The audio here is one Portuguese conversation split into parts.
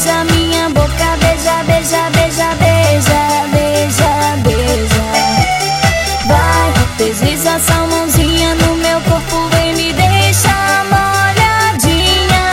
beija minha boca, beija, beija, beija, beija, beija, beija. Vai, desliza essa mãozinha no meu corpo, vem me deixar molhadinha.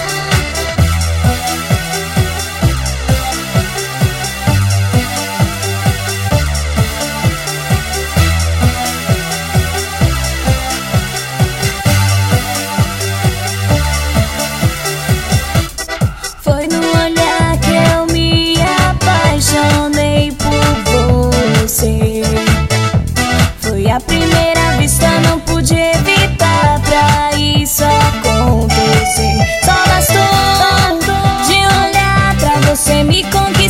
Foi no olhar que eu me apaixonei por você. Foi a primeira vista, não pude evitar pra isso acontecer. Só bastou de olhar pra você me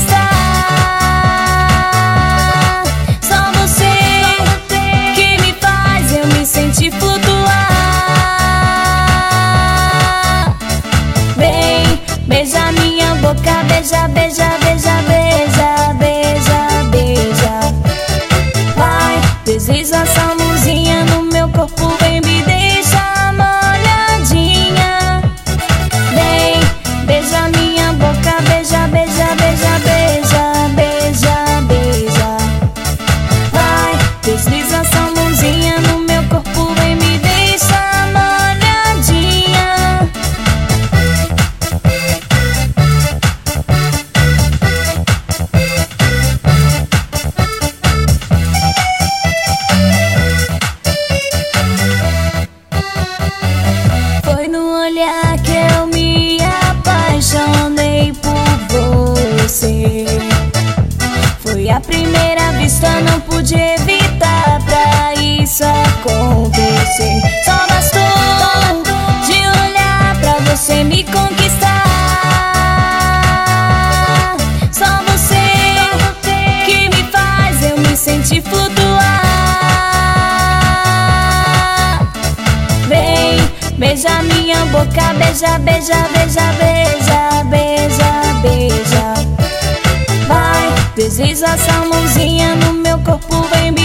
conquistar. Só você que me faz eu me sentir flutuar. Vem, beija minha boca, beija, beija, beija, beija, beija, beija. Vai, desliza essa mãozinha no meu corpo, vem me deixar molhadinha. Vem, beija minha boca, beija, beija, beija, beija, beija, beija. Vai, desliza essa mãozinha no meu corpo, vem me deixar molhadinha. Foi no olhar que eu me apaixonei por você. Foi a primeira vista, não pude evitar pra isso acontecer. Só bastou de olhar pra você me conquistar. Só você que me faz eu me sentir flutuar. Vem, beija minha boca, beija, beija, beija, beija, beija, beija. Vai, desliza essa mãozinha no meu corpo, vem